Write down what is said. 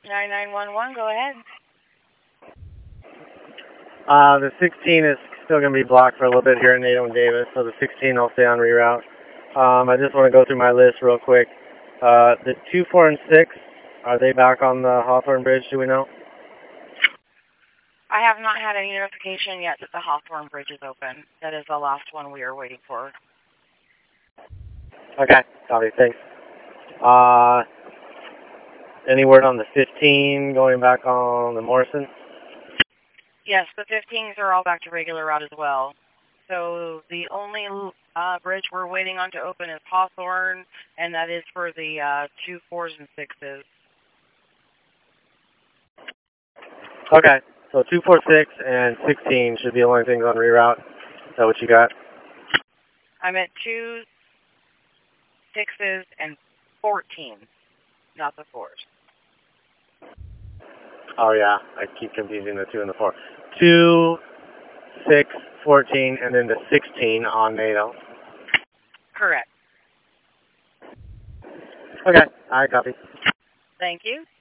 9911, go ahead. The 16 is still going to be blocked for a little bit here in Nato and Davis, so the 16 will stay on reroute. I just want to go through my list real quick. The 2, 4, and 6, are they back on the Hawthorne Bridge, do we know? I have not had any notification yet that the Hawthorne Bridge is open. That is the last one we are waiting for. Okay, copy, thanks. Any word on the 15 going back on the Morrison? Yes, the 15s are all back to regular route as well. So the only bridge we're waiting on to open is Hawthorne, and that is for the 2, 4s, and 6s. Okay, so 2, 4, 6, and 16 should be the only things on reroute. Is that what you got? I'm at 2, 6s, and 14, not the 4s. Oh yeah, I keep confusing the 2 and the 4. 2, 6, 14, and then the 16 on NATO. Correct. Okay, I copy. Thank you.